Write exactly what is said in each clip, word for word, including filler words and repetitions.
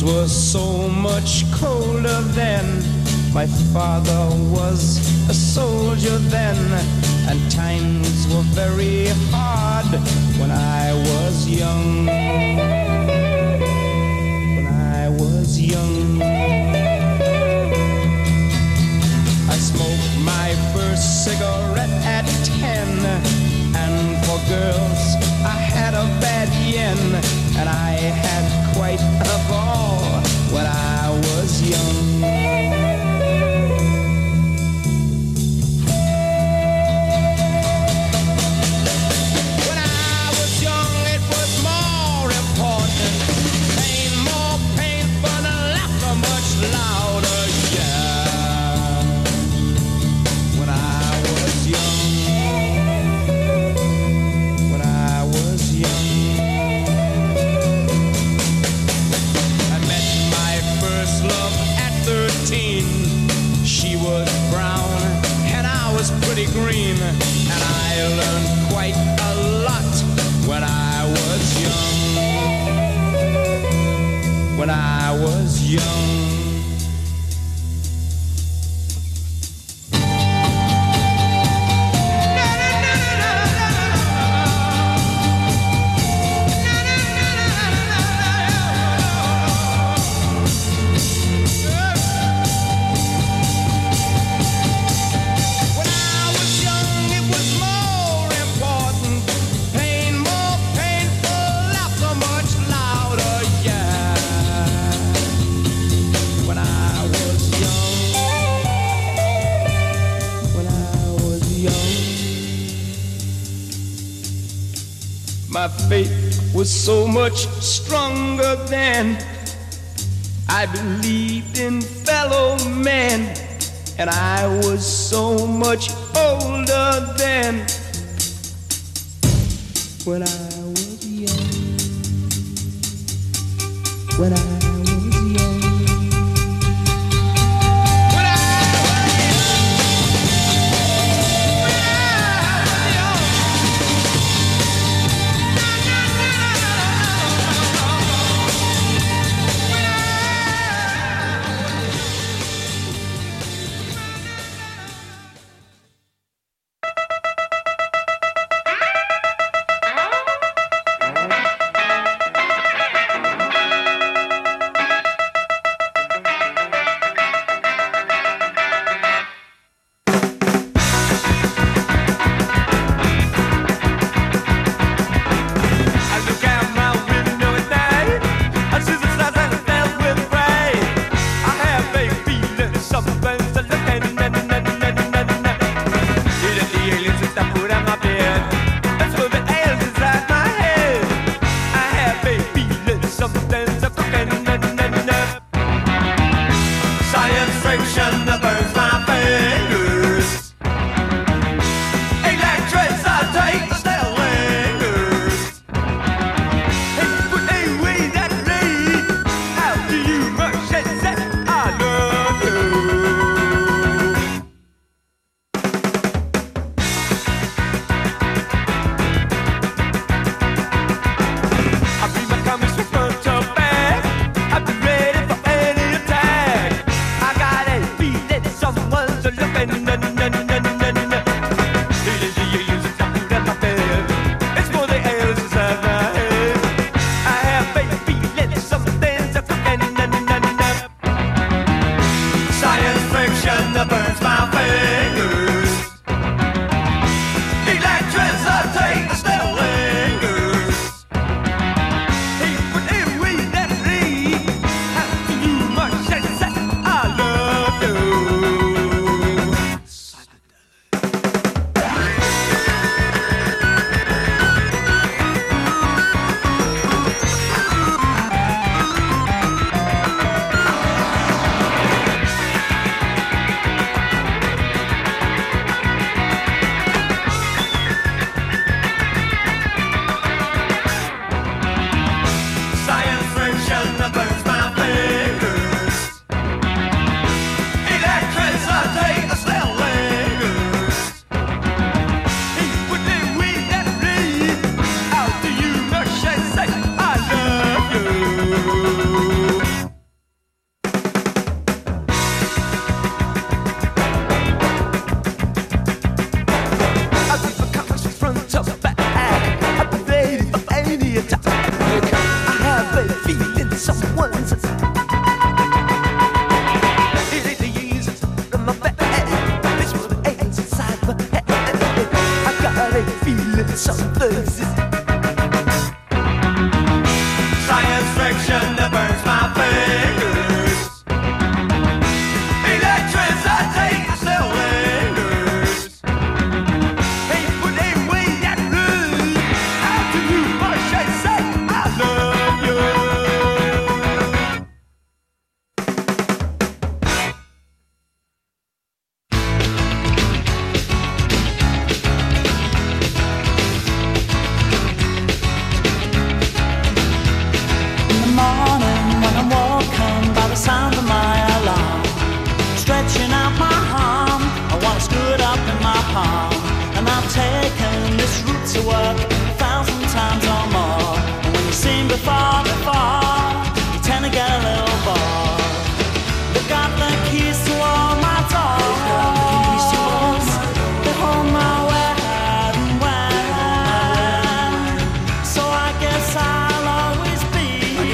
were so much colder then. My father was a soldier then, and times were very hard when I was young. When I was young, I smoked my first cigarette at ten, and for girls I had a bad yen, and I had quite a ball when I was young. Green, and I learned quite a lot when I was young. When I was young. My faith was so much stronger then. I believed in fellow men, and I was so much older then. When I was young, when I Science fiction that burns my fingers. Electricity still lingers. Hey, put a way that lose. How do you much I say I love you? Sound of my alarm, stretching out my arm, I want to scoot up in my palm, and I've taken this route to work a thousand times or more. And when you've seen before, before, you tend to get a little bored. They got the keys to all my doors, they hold my where and when, so I guess I'll always be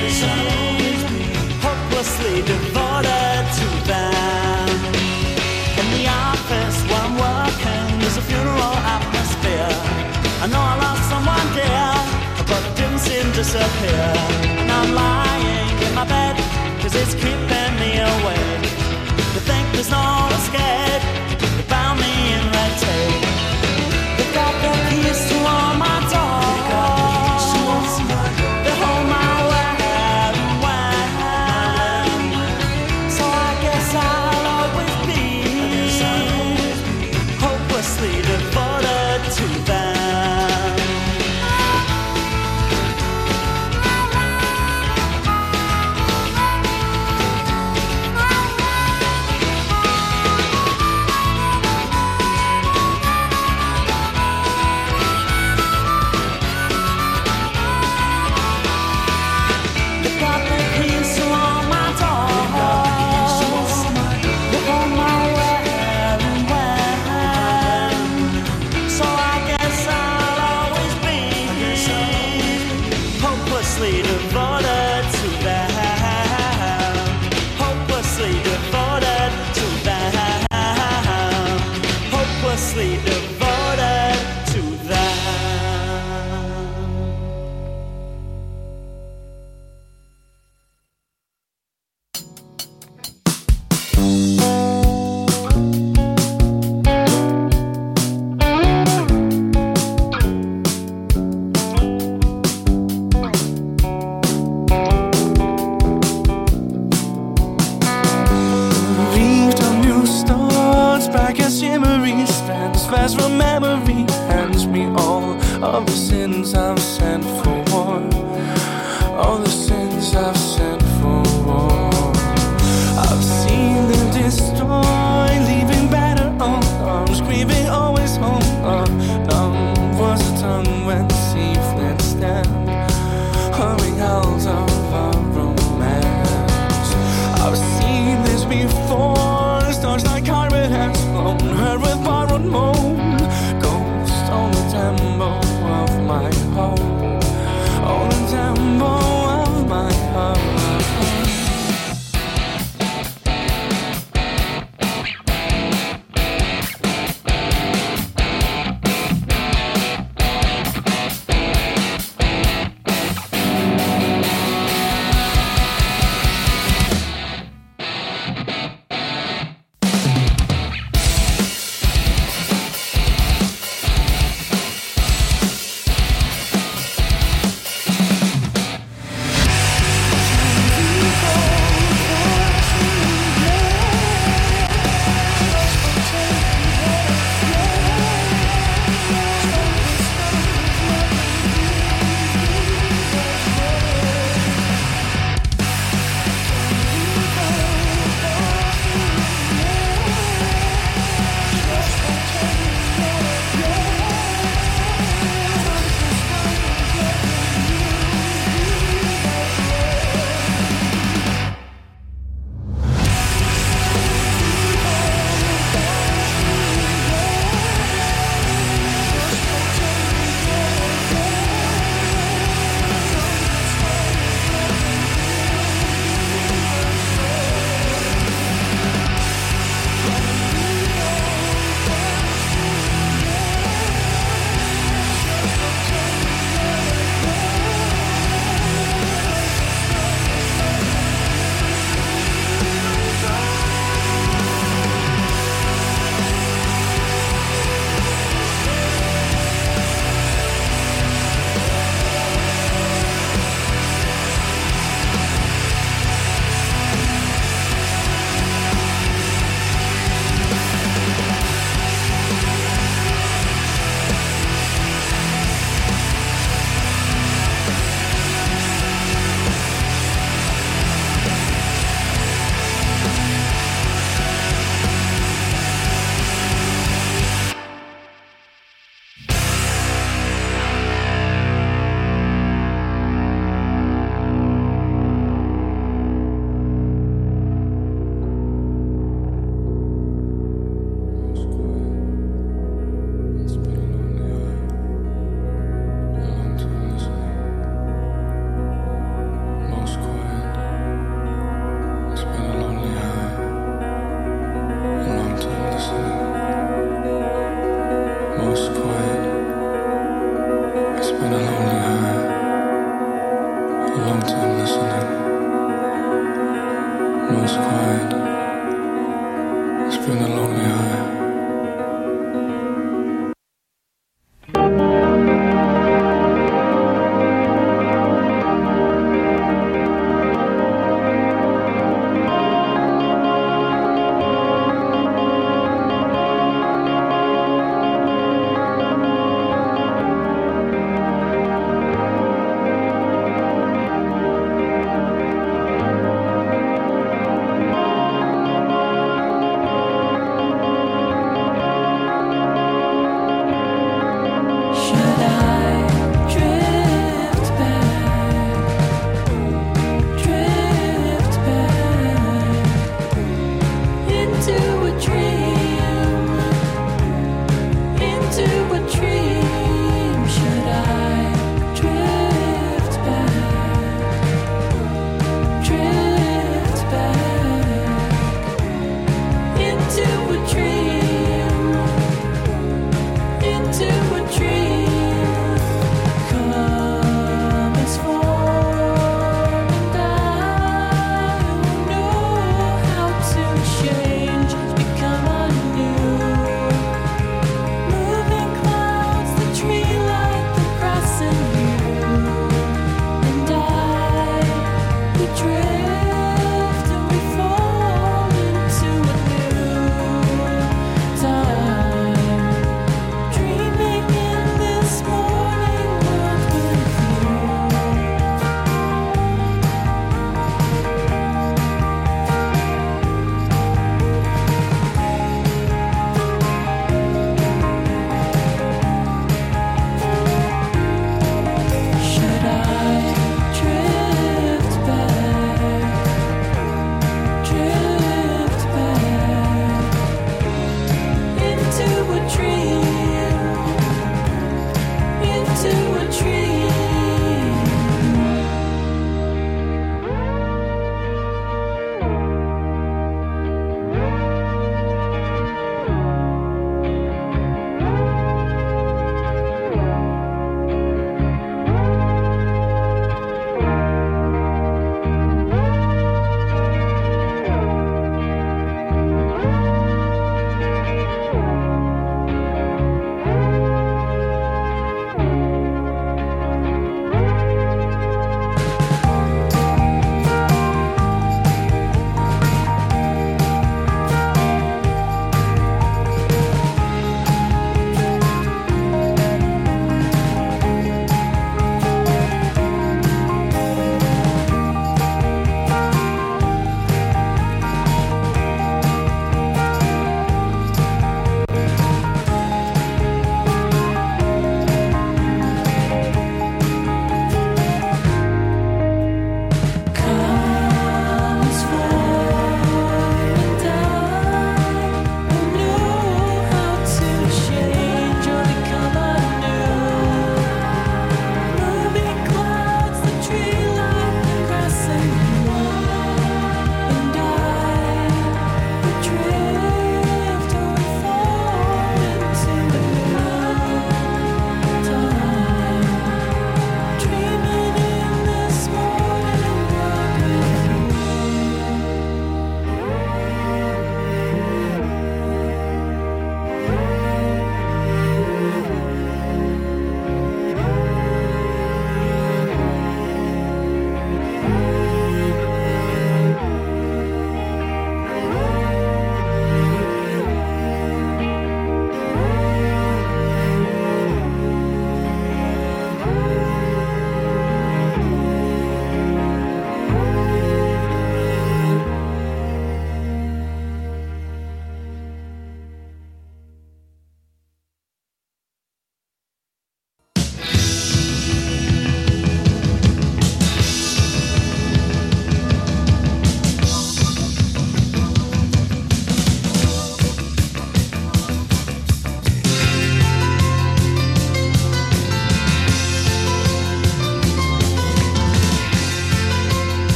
hopelessly devoted to them. In the office where I'm working, there's a funeral atmosphere. I know I lost someone dear, but it didn't seem to disappear. Now I'm lying in my bed, cause it's keeping me awake. To think there's no escape, they bound me in red tape. They got the keys to all my doors, they hold my where and when, so I guess I'll always be hopelessly devoted to them. They got the keys to all my doors, they hold my where and when, so I guess I'll always be hopelessly devoted to them, hopelessly devoted to them, hopelessly devoted to them. Reached a new starts back as shimmery strands fast from memory, hands me all of the sins I've sent for war, all the sins I've sent for war. I've seen them destroy, leaving battered on screaming always home. Numb was the tongue when the sea fled stand, hurrying out of our romance. I've seen this before, stars like carpet has blown her with borrowed moan, ghost on the tempo of my home, on the tempo of my heart. lonely high. A long time listening. No, it's quiet. It's been a lonely high.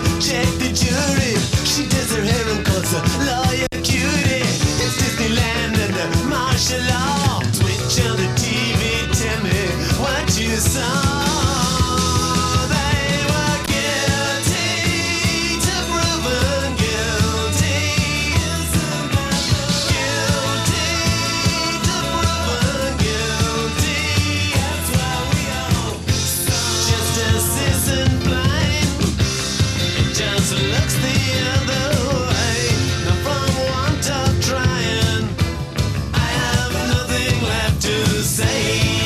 check the jury. She does her hair and calls her lawyer cutie. It's Disneyland and the martial law. Switch on the T V, tell me what you saw. Looks the other way. Now from one talk trying, I have nothing left to say.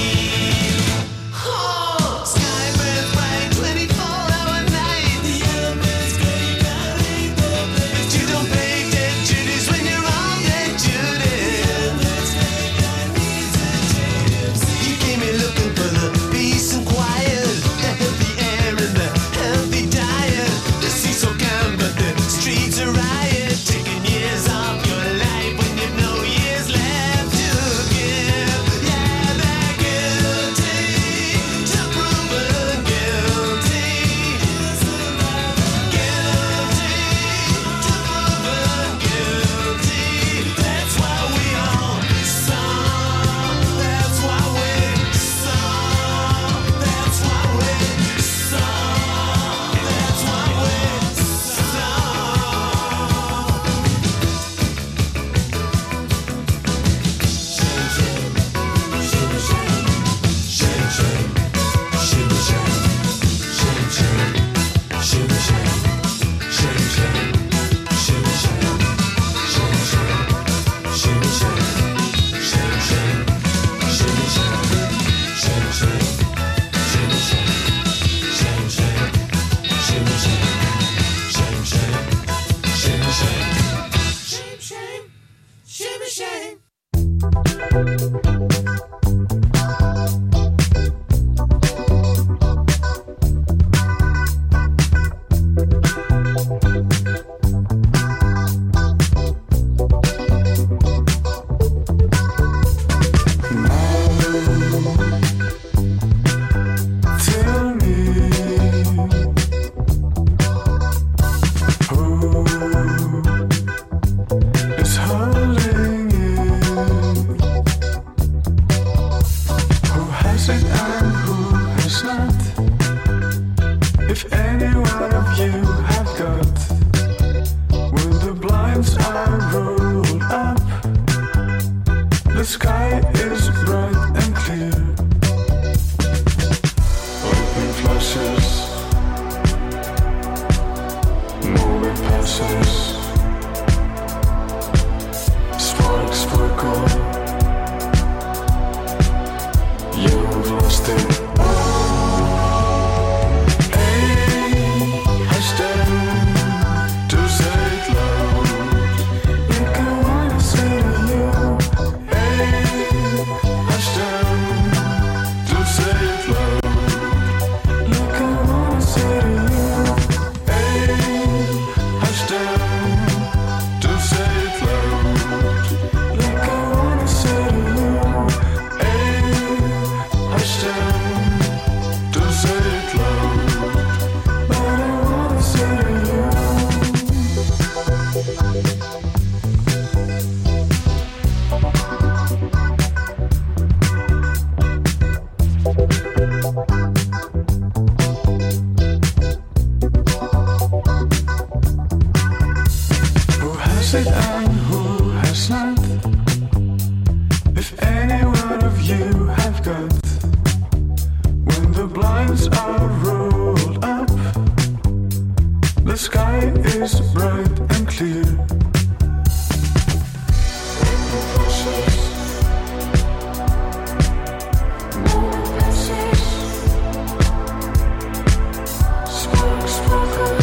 Oh, sky burns bright, twenty-four hour night. The elements great, that ain't the place. But you don't pay dead duties when you're on dead duty. The elements great, that needs detectives. You came here looking for the peace and quiet, the healthy air and the healthy diet. The sea's so calm, but the streets are riot, taking years off your life when you've no years left to give. Yeah, they're guilty to proven guilty. Guilty to proven guilty. That's why we all saw. That's why we saw. That's why we saw. That's why we tell me who is holding you, who has it and who has not. If any one of you have got, when the blinds are rolled up, the sky is bright and clear. Lightning flashes, moving passes, sparks sparkle. You've lost it all. Hey, hush down to say it loud. Like I wanna say to you. Hey, hush down to say it loud. Like I wanna say to you. Hey, hush down to say it loud. Like I wanna say to you. Hey, hush down to say it loud. But I wanna say to you. Who has it and who has not? If any one of you have got, when the blinds are rolled up, the sky is bright and clear. Sparks sparkle.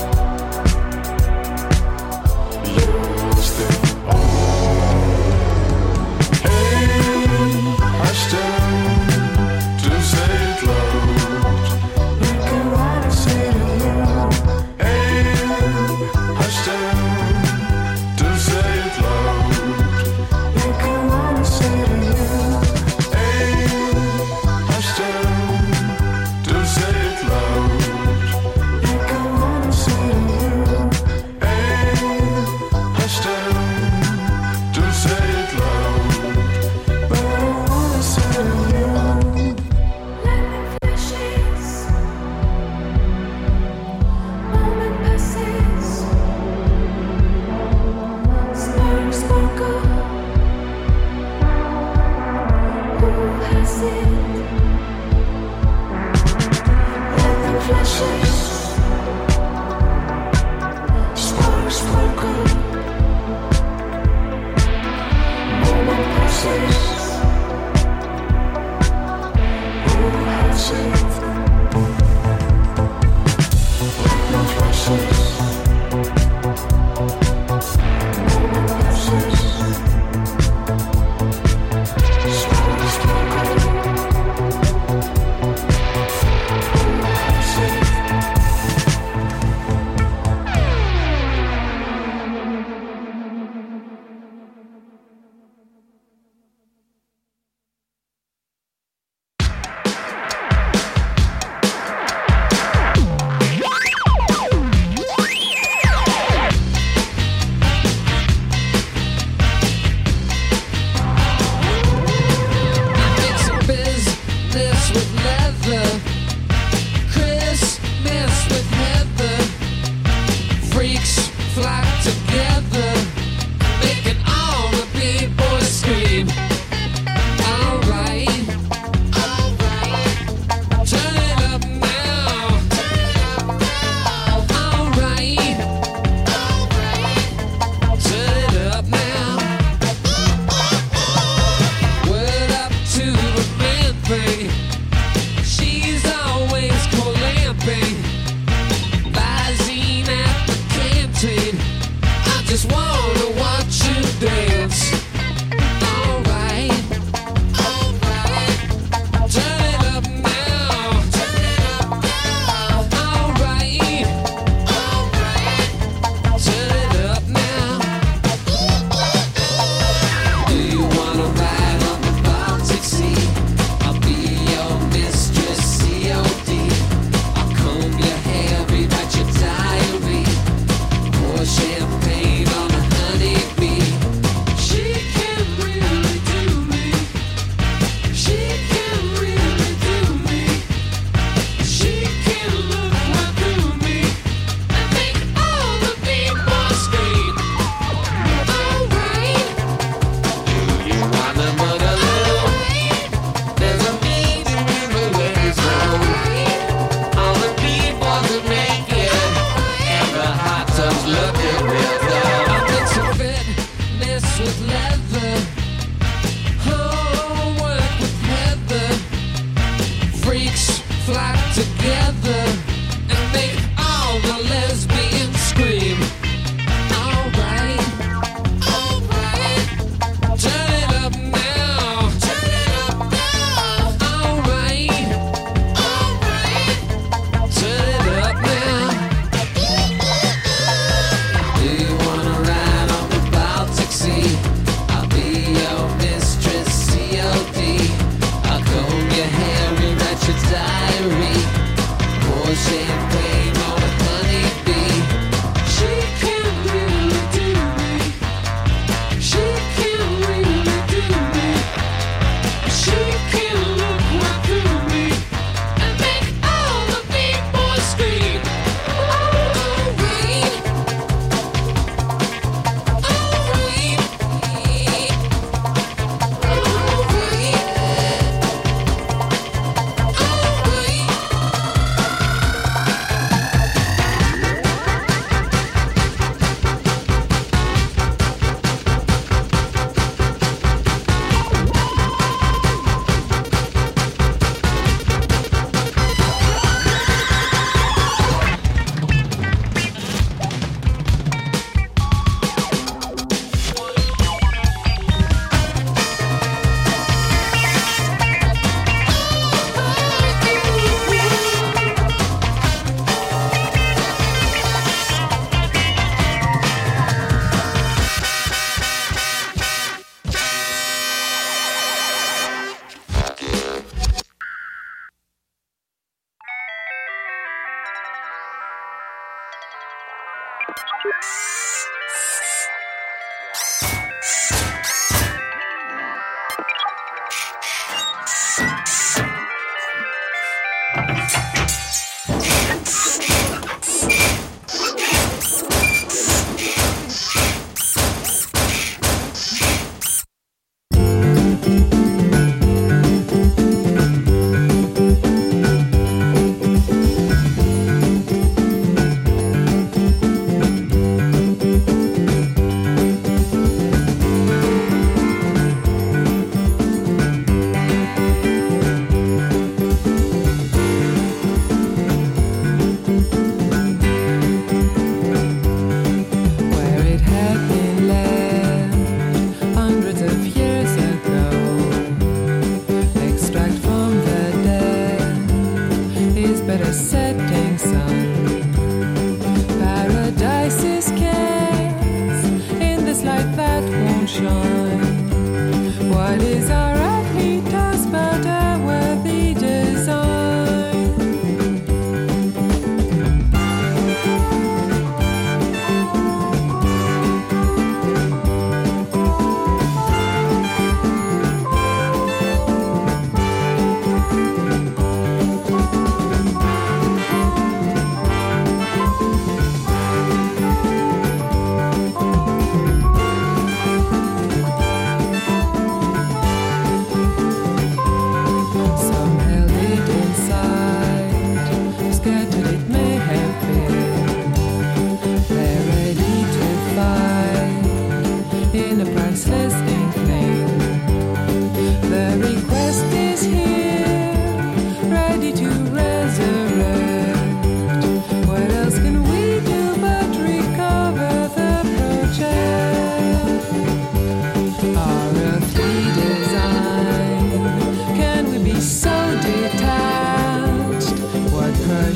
You lost it all. Hey, hush down to say it loud. Like I wanna say to you. Hey, hush down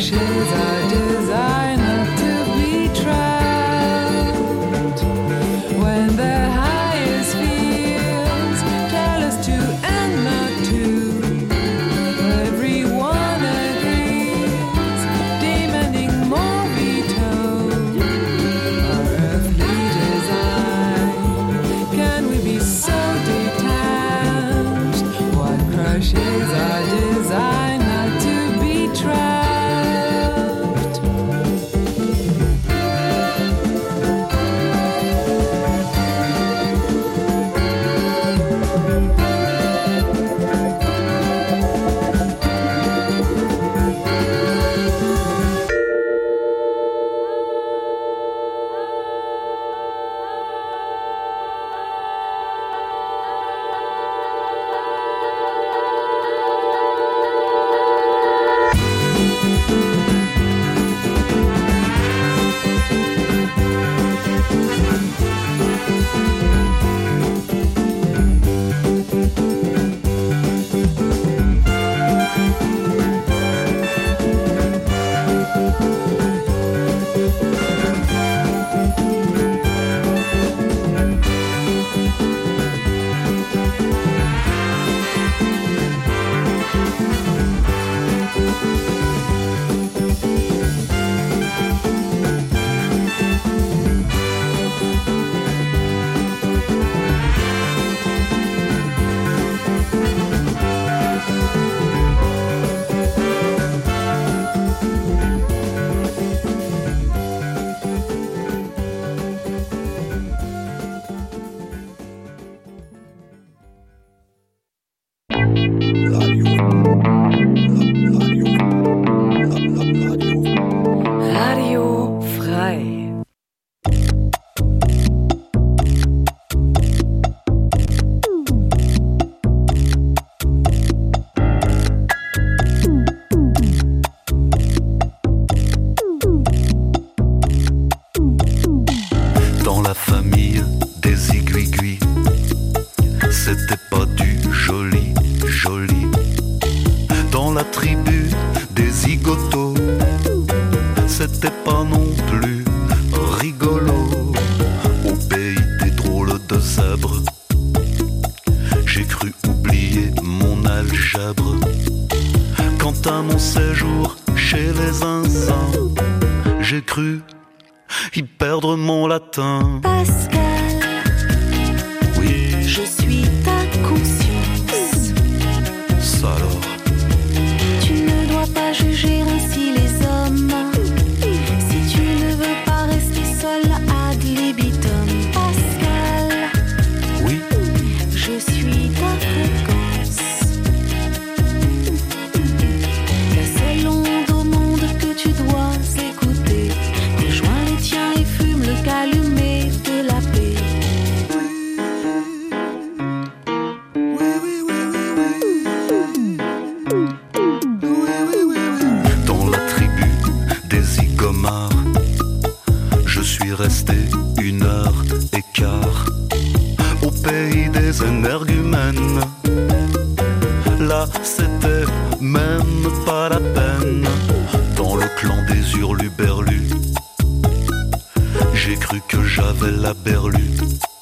crushes our desire not to be trapped. When the highest fears tell us to and not to, everyone agrees, demanding more veto. Our earthly design, can we be so detached? What crushes our desire not to be trapped? Radio frei. Dans la famille des aiguilles, c'était pas du joli, joli. Dans la tribu des zigotos, c'était pas non plus rigolo. Au pays des drôles de sabres, j'ai cru oublier mon algèbre. Quant à mon séjour chez les Zinzins, j'ai cru y perdre mon latin. Pascal, Oui, je suis ta conscience. ça alors. Tu ne dois pas juger ainsi les hommes. Si tu ne veux pas rester seul ad libitum. Pascal, Oui, je suis ta fréquence. La seule onde au monde que tu dois écouter. Rejoins les tiens et fume le calumet de la paix. dans la tribu des zigomards, je suis resté une heure et quart. Au pays des énergumènes, là c'était même pas la peine. Dans le clan des hurluberlus, j'ai cru que j'avais la berlue.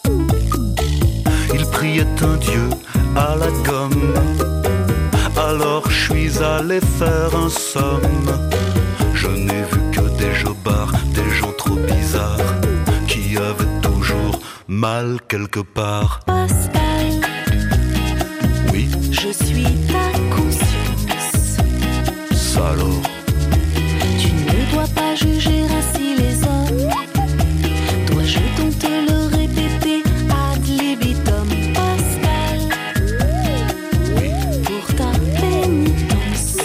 Il priait un dieu à la gomme, alors je suis allé faire un somme. Je n'ai vu que des jobards, des gens trop bizarres, qui avaient toujours mal quelque part. Pascal, Oui, je suis ta conscience. ça alors. Tu ne dois pas juger ainsi les hommes. Dois-je donc te le répéter ad libitum. Pascal, Oui, pour ta pénitence,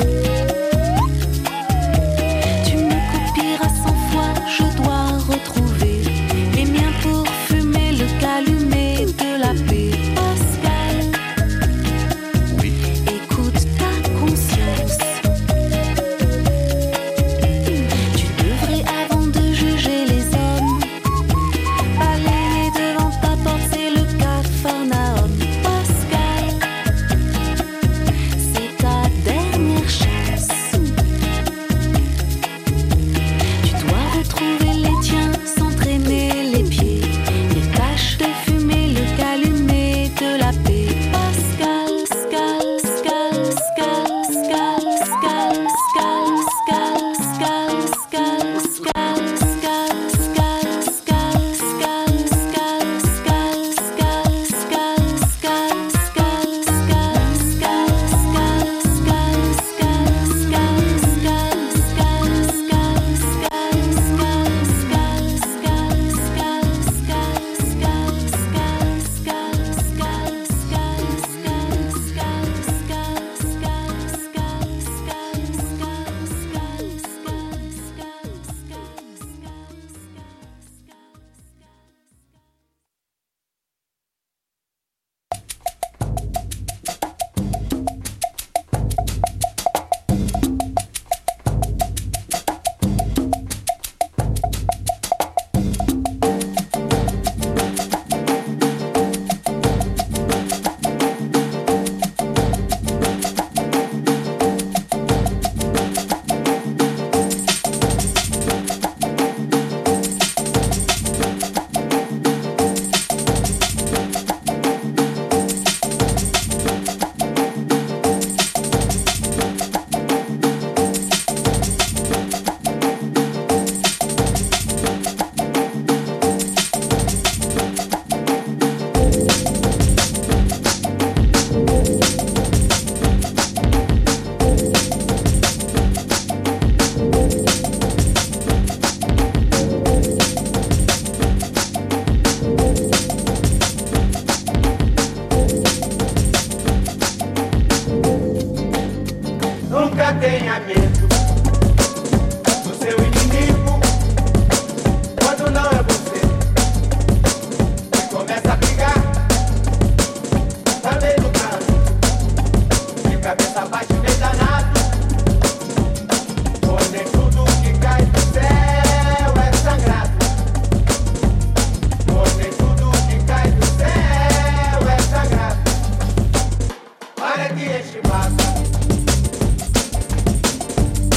tu me copieras cent fois. Je dois retrouver les miens pour fumer le calumet de la paix. Pascal, oui, Nunca tenha medo do seu inimigo quando não é você. E começa a brigar, tá meio no canto, de cabeça baixa e meio danado. Pois nem tudo que cai do céu é sagrado. Pois nem tudo que cai do céu é sagrado. Olha que este vaso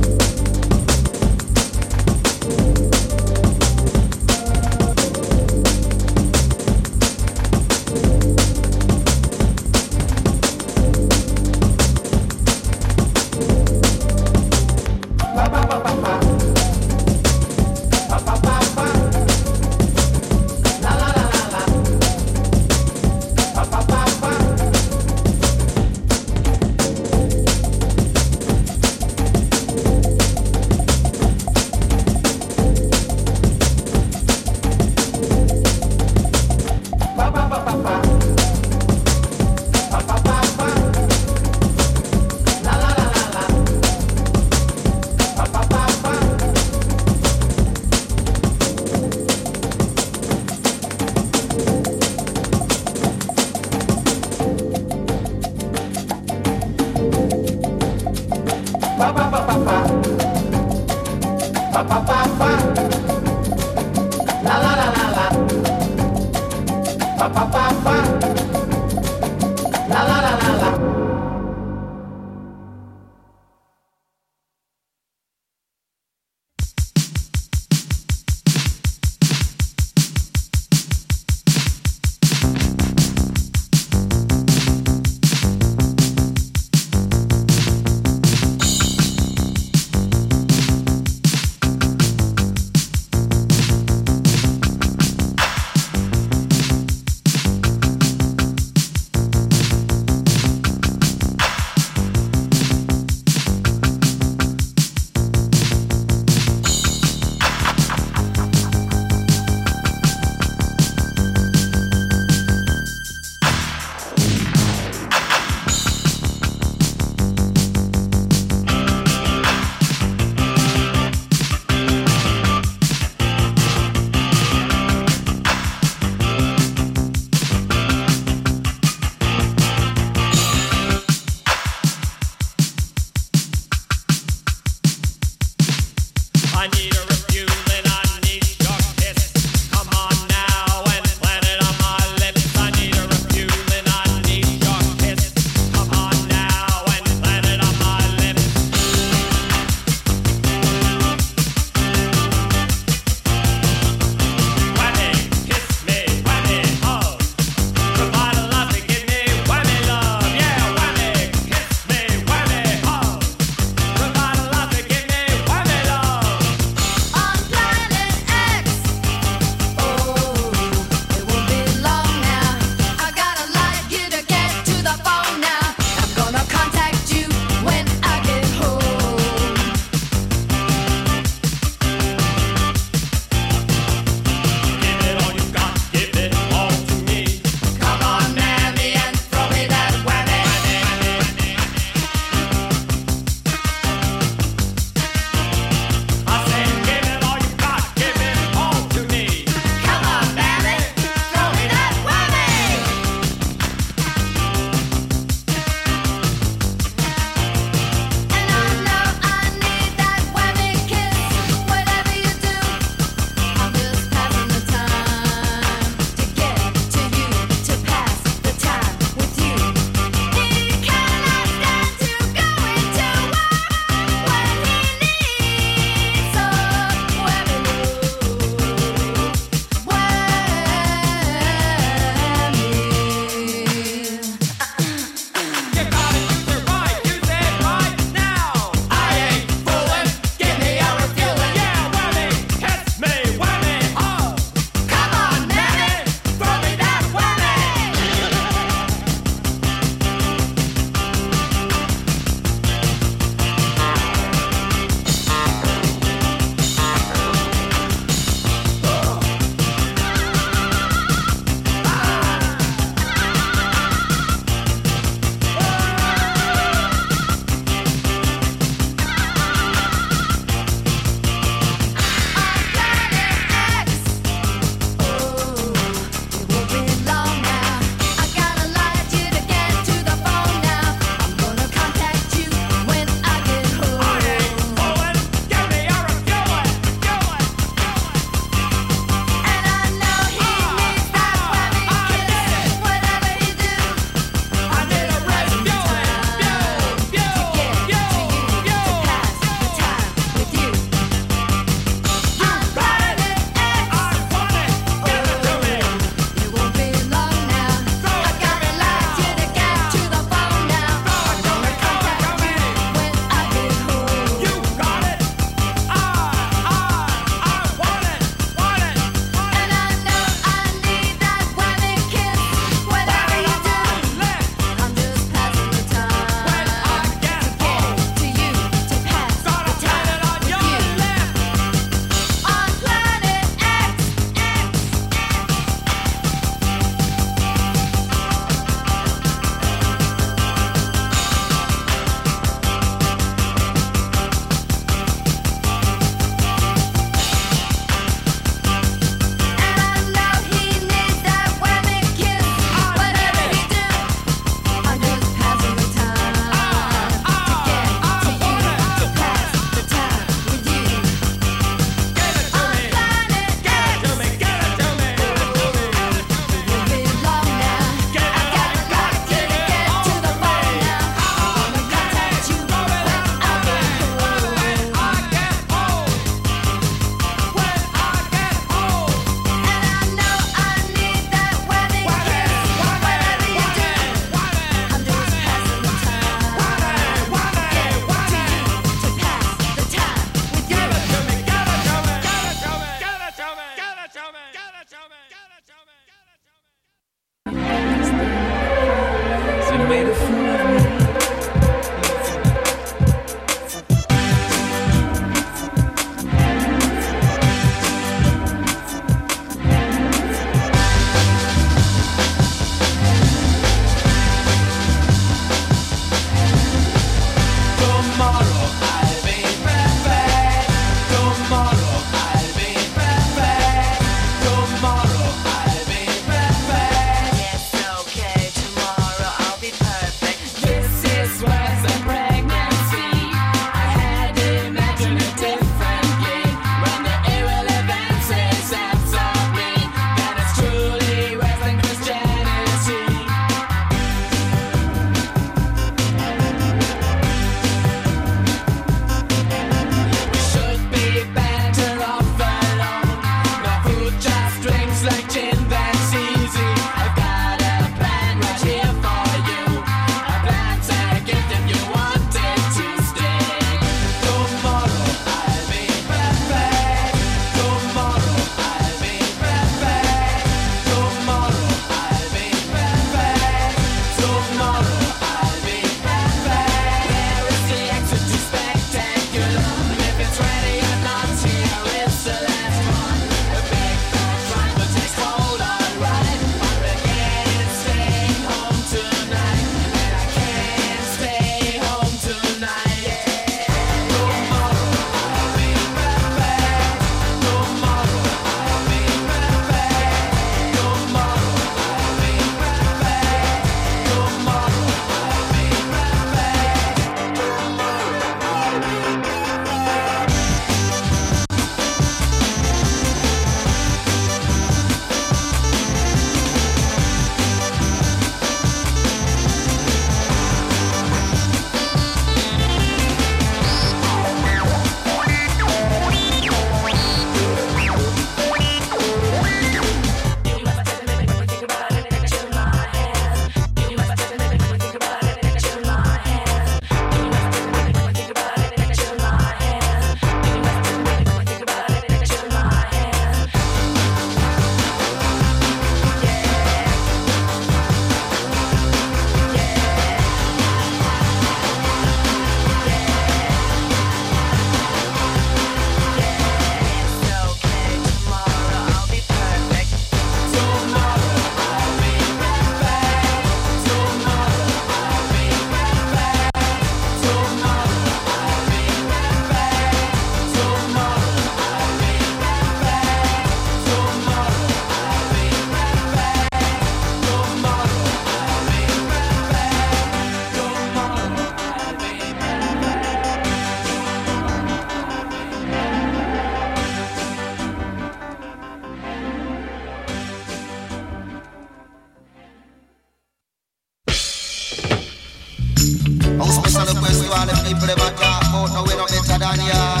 the people them a talk about no we no better than yard.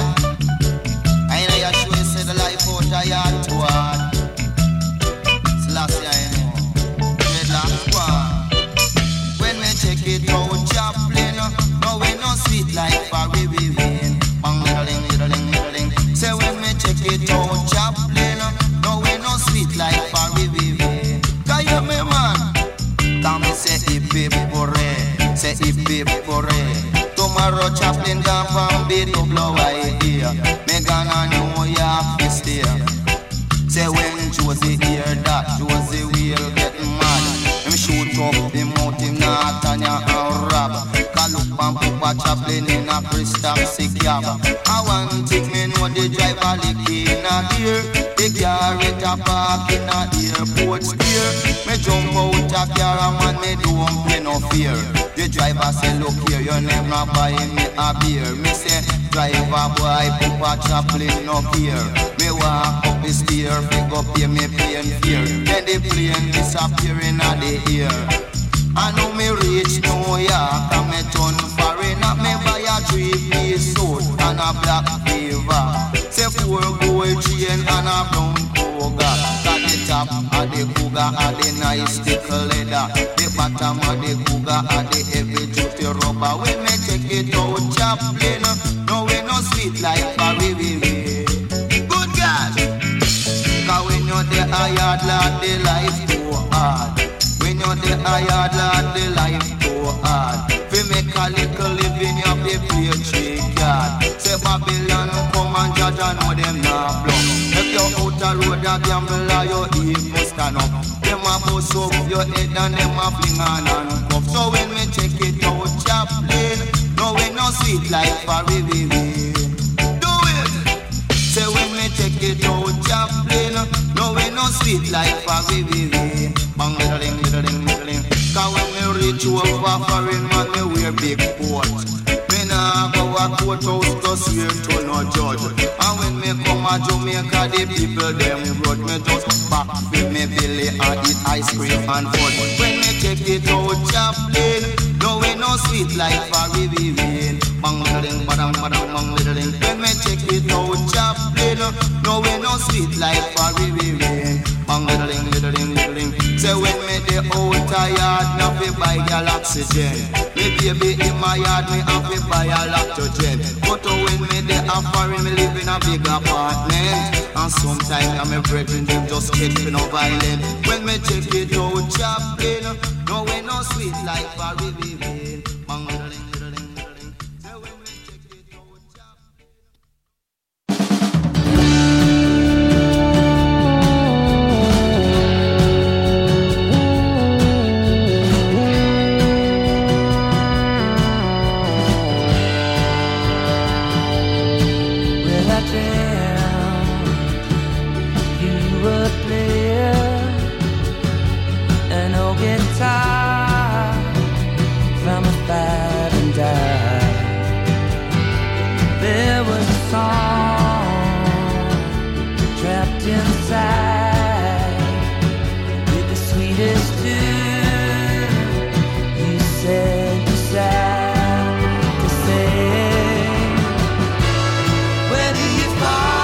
I know you sure say the life out of yard too hard. It's last year I know. Dreadlock squad. When me check it out, Chaplin, no we no sweet like Barry Vivian. Bang little little little. Say when me check it out, Chaplin, no we no sweet like Barry Vivian. Can you me man? Can me say hip hip hooray, say hip hip hooray. Tomorrow Chaplin gone from bed to blow idea. Me gonna New York this year. Say when Josie hear that, Josie will get mad. Him shoot up him out him not and ya and rob. Call up and put a Chaplin in a crystal sick cab. I want to me know the driver lick in a gear. The car at a park in a airport steer. Me jump out a car and man me don't play no fear. The driver say look here you never buy me a beer. Me say driver boy put a Chaplin no fear. Me walk up the stair, pick up here me plane fear. Then the plane disappear in the air. I know me reach New York and me turn foreigner. Me buy a three-piece suit and a black fever. Say four gold chain and a brown cougar. Got the top of the cougar and the nice thick leather. The bottom of the cougar and the heavy duty rubber. When me take it out Chaplin, no we no sweet like Barry Vivian. Good God! Cause when you're the hired lad, the life too hard. When you're the hired lad, the life too hard. We make a little living, you have to play three card. Say Babylon come and judge and know them not block. If you're out the road a gambler, your ego stand up. Them a bust up your head and them a fling on and cuff. So when we check it out Chaplin, no we no sweet like Barry Vivian. Do it! Say when we check it out Chaplin, no we no sweet like Barry Vivian. Bang little ding, little ding, little ding. Cause when me reach over foreign man, me wear big coat. Me nah go a courthouse to swear to no judge. And when me come a Jamaica, the people them road me just back with me belly and eat ice cream and fudge. When me check it out Chaplin, no we no sweet like Barry Vivian. Bang little ding, badang badang bang little ding. When me check it out Chaplin, no we no sweet like Barry Vivian. Bang little ding, little ding, little ding. Say when me the out yard, now fi buy gal oxygen. Me baby in my yard, me have to buy a lactogen. But when me the a foreign, me live in a big apartment. And sometimes I'm a brethren, them just get me no violent. When me check it out Chaplin, no we no sweet like Barry Vivian. Bang little ding, little ding, little ding. Say when me check it out Chaplin. Where do you find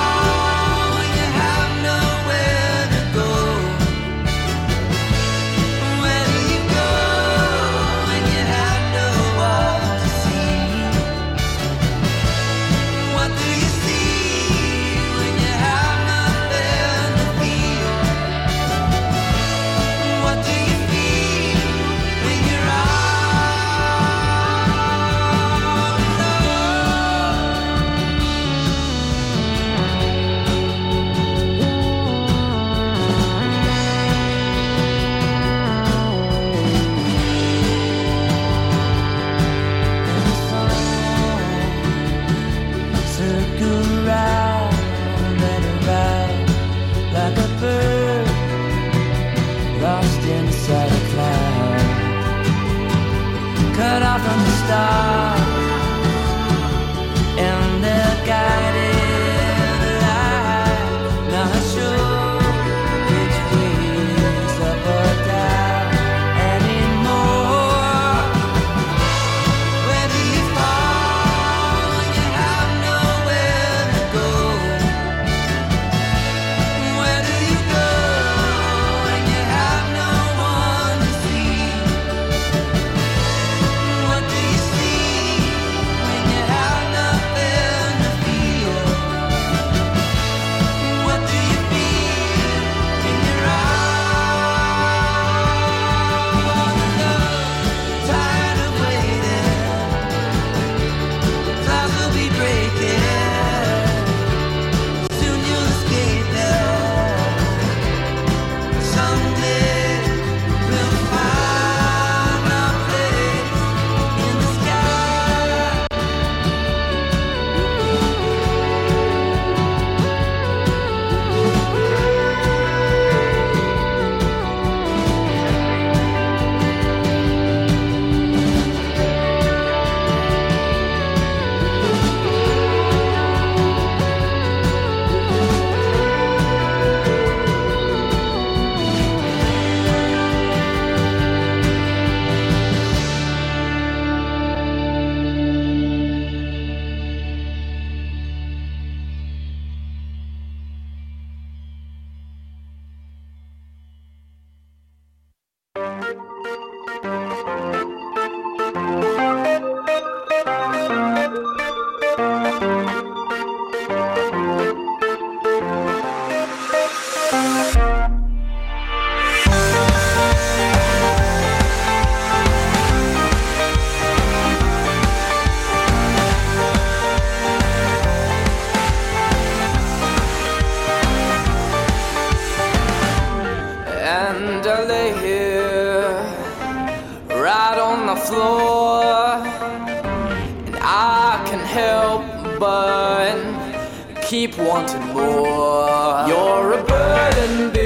floor, and I can help but keep wanting more. You're a burden,